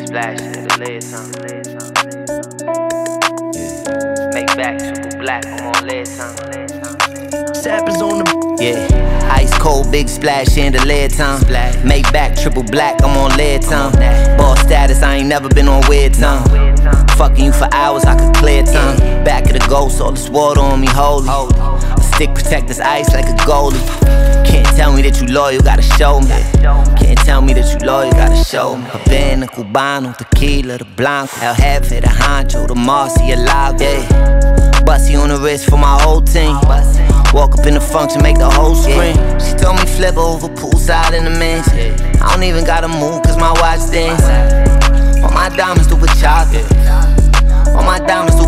splash in the lead time. Make back, triple black, I'm on lead time. Sappers on the yeah. Ice cold, big splash, chandelier time. Make back, triple black, I'm on lead time. Boss status, I ain't never been on weird time. Fucking you for hours, I could clear time. Back of the ghost, all this water on me holy. A stick protect this ice like a goalie. Can't tell me that you loyal, gotta show me. Can't tell me that you loyal, gotta show me. Havana, Cubano, tequila, the Blanco, El Jefe, the Honcho, the Marcy, Lago, yeah. Bussy on the wrist for my whole team. Walk up in the function, make the whole scream. She told me flip over, poolside in the mansion. I don't even gotta move cause my watch dance. All my diamonds do bachata. All my diamonds do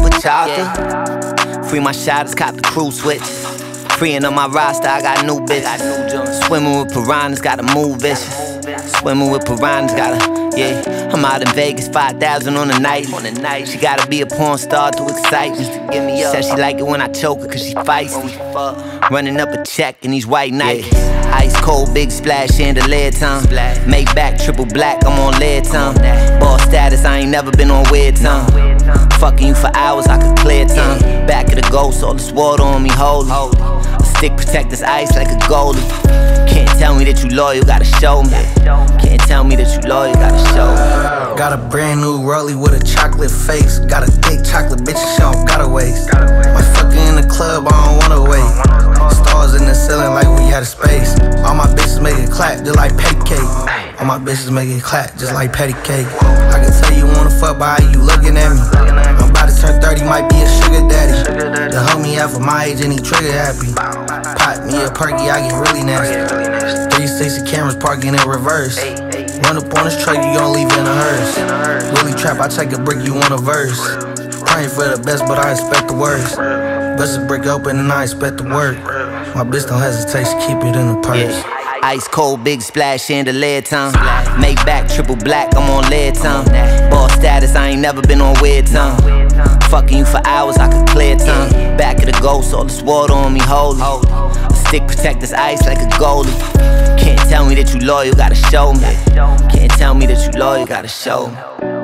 bachata. Free my shotters, cop the crew switch. Freeing on my roster, I got new bitches. Swimming with piranhas, gotta move vicious. Swimming with piranhas, gotta, yeah. I'm out in Vegas, 5,000 on the night. She gotta be a porn star to excite me. She said she like it when I choke her cause she feisty. Running up a check in these white Nikes. Ice cold, big splash, chandelier time. Make back, triple black, I'm on lead time. Boss status, I ain't never been on weird time. Fucking you for hours, I could clear time. Back of the ghost, all this water on me holy. A stick protect this ice like a goalie. Can't tell me that you loyal, gotta show me. Can't tell me that you loyal, gotta show me. Got a brand new rollie with a chocolate face. Got a thick chocolate bitch, she don't gotta waste. My fucking in the club, I don't wanna wait. Stars in the ceiling like we had a space. All my bitches make it clap just like patty cake. All my bitches make it clap just like patty cake. I can tell you wanna fuck by how you looking at me. I'm about to turn 30, might be a sugar daddy. The homie half of my age and he trigger happy. Pop me a perky, I get really nasty. 360 cameras parking in reverse. Run up on this truck, you gon' leave in a hearse. Really trap, I take a brick, you want a verse. Praying for the best, but I expect the worst. Bust a brick open and I expect the work. My bitch don't hesitate, she keep it in the purse. Ice cold, big splash, chandelier time. Make back, triple black, I'm on lead time. Boss status, I ain't never been on weird time. Fucking you for hours, I could clear time. Back of the ghost, all this water on me holy. A stick protect this ice like a goalie. Can't tell me that you loyal, gotta show me. Can't tell me that you loyal, gotta show me.